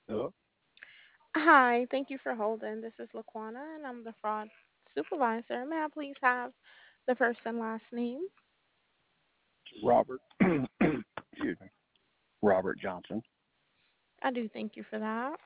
Hello? Hi, thank you for holding. This is Laquana, and I'm the fraud supervisor. May I please have the first and last name? Robert, excuse me, Robert Johnson. I do thank you for that.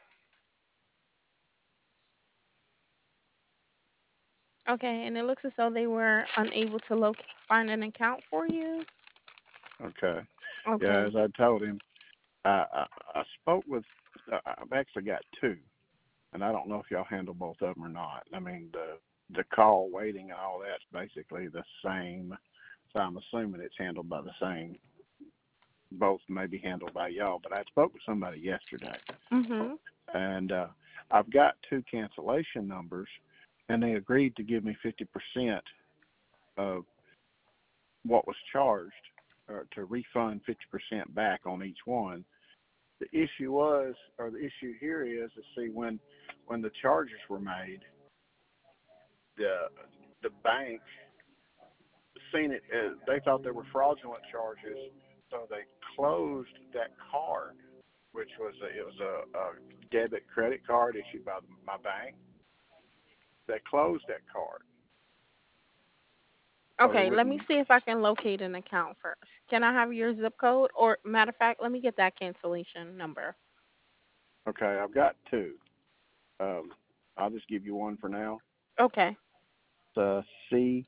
Okay, and it looks as though they were unable to find an account for you. Okay. Yeah, Okay, as I told him, I spoke with, I've actually got two, and I don't know if y'all handle both of them or not. I mean, the call waiting and all that's basically the same. So I'm assuming it's handled by the same. Both may be handled by y'all, but I spoke with somebody yesterday, Mhm. and I've got two cancellation numbers, and they agreed to give me 50% of what was charged to refund 50% back on each one. The issue was, or the issue here is, to see when the charges were made, the the bank seen it as they thought they were fraudulent charges, so they closed that card, which was it was a debit credit card issued by my bank. They closed that card, so they Okay, let me wouldn't. see if I can locate an account first. Can I have your zip code? Or matter of fact, let me get that cancellation number. Okay, I've got two. Um, I'll just give you one for now. Okay. C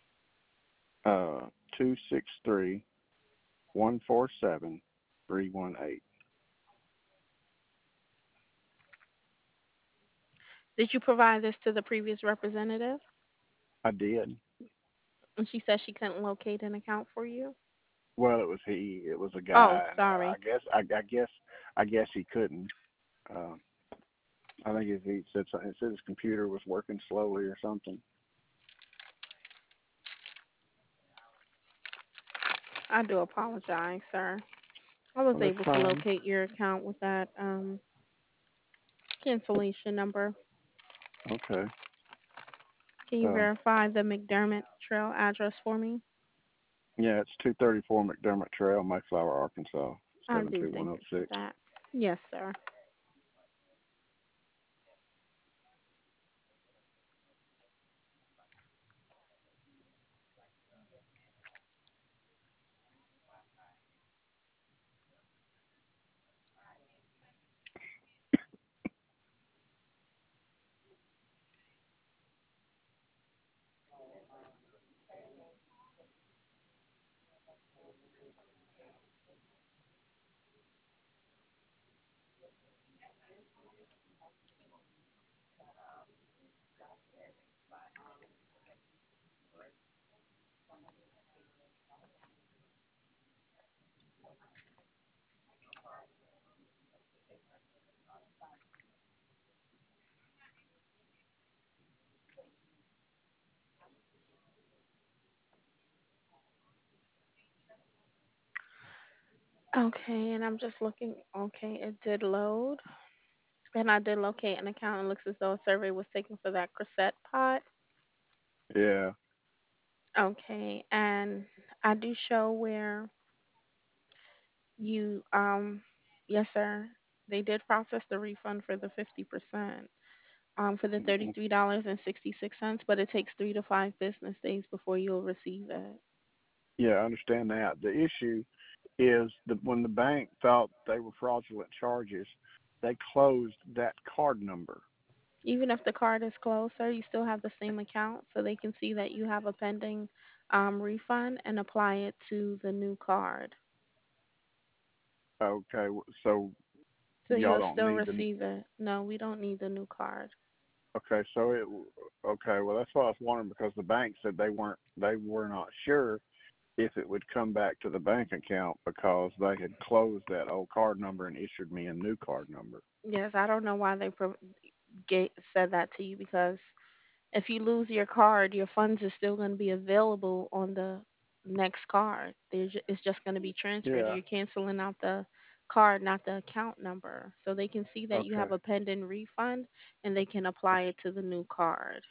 263-147-318. Did you provide this to the previous representative? I did. And she said she couldn't locate an account for you? Well, it was he. It was a Oh, guy, and sorry. I guess he couldn't. Uh, I think he said something. He said his computer was working slowly or something. I do apologize, sir. I was Well, that's able to fine. locate your account with that cancellation number. Okay. Can you Uh, verify the McDermott Trail address for me? yeah, it's 234 McDermott Trail, Mayflower, Arkansas, I do thank you for 72106. that. Yes, sir. Okay, and I'm just looking. Okay, it did load. And I did locate an account. It looks as though a survey was taken for that Crusette pot. Yeah. Okay, and I do show where you, yes, sir. They did process the refund for the 50%, for the $33.66, but it takes 3 to 5 business days before you'll receive it. Yeah, I understand that. The issue is that when the bank thought they were fraudulent charges, they closed that card number. Even if the card is closed, sir, you still have the same account, so they can see that you have a pending refund and apply it to the new card. Okay, so So y'all you'll don't still need the. receive it. No, we don't need the new card. Okay, so it. Okay, well that's what I was wondering because the bank said they were not sure if it would come back to the bank account because they had closed that old card number and issued me a new card number. Yes, I don't know why they said that to you because if you lose your card, your funds is still going to be available on the next card. It's just going to be transferred. Yeah. You're canceling out the card, not the account number. So they can see that you Okay. have a pending refund and they can apply it to the new card.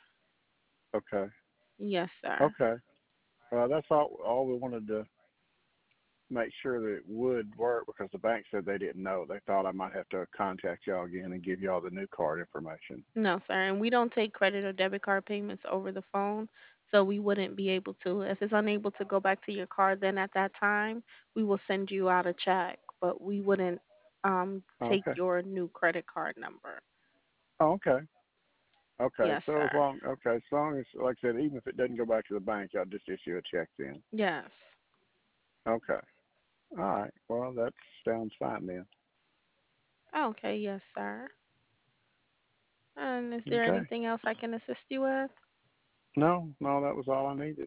Okay. Yes, sir. Okay. That's all. All we wanted to make sure that it would work because the bank said they didn't know. They thought I might have to contact y'all again and give y'all the new card information. No, sir. And we don't take credit or debit card payments over the phone, so we wouldn't be able to. If it's unable to go back to your card, then at that time we will send you out a check, but we wouldn't take Okay. your new credit card number. Oh, okay. Okay. Yes, So sir. as long as, like I said, even if it doesn't go back to the bank, y'all just issue a check then. Yes. Okay. All right. Well, that sounds fine then. Okay, yes, sir. And is there Okay. anything else I can assist you with? No, no, that was all I needed.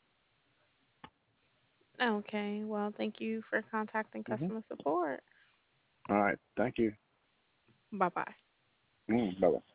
Okay, well, thank you for contacting Hmm. customer support. All right. Thank you. Bye bye. Bye bye.